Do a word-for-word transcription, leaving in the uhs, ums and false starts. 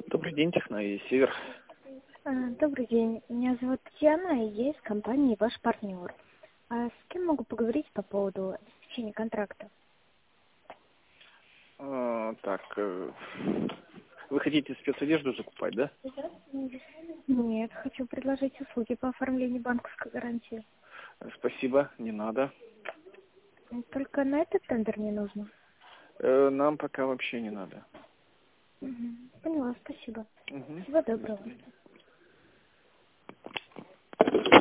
Добрый день, Техно и Север. А, Добрый день. Меня зовут Татьяна, и я из компании «Ваш партнер». А с кем могу поговорить по поводу обеспечения контракта? А, так, э, вы хотите спецодежду закупать, да? Нет, хочу предложить услуги по оформлению банковской гарантии. Спасибо, не надо. Только на этот тендер не нужно. Э, нам пока вообще не надо. Мгм. Поняла, спасибо. Угу. Всего До доброго. свидания.